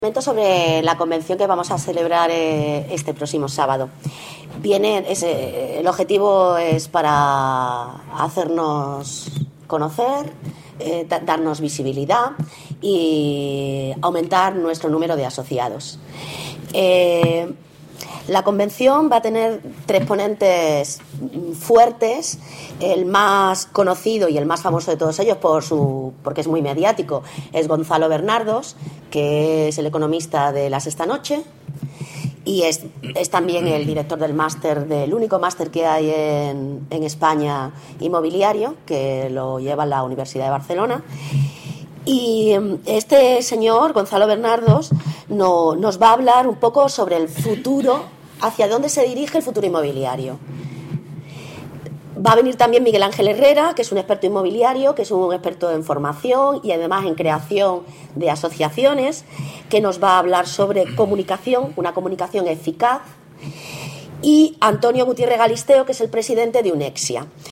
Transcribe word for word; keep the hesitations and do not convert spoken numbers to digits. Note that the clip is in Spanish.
Sobre la convención que vamos a celebrar eh, este próximo sábado. Viene, es, eh, el objetivo es para hacernos conocer, eh, da, darnos visibilidad y aumentar nuestro número de asociados. Eh, La convención va a tener tres ponentes fuertes. El más conocido y el más famoso de todos ellos, por su, porque es muy mediático, es Gonzalo Bernardos, que es el economista de La Sexta Noche y es, es también el director del máster, del único máster que hay en, en España inmobiliario, que lo lleva la Universidad de Barcelona. Y este señor, Gonzalo Bernardos, no, nos va a hablar un poco sobre el futuro, hacia dónde se dirige el futuro inmobiliario. Va a venir también Miguel Ángel Herrera, que es un experto inmobiliario, que es un experto en formación y además en creación de asociaciones, que nos va a hablar sobre comunicación, una comunicación eficaz. Y Antonio Gutiérrez Galisteo, que es el presidente de Unexia.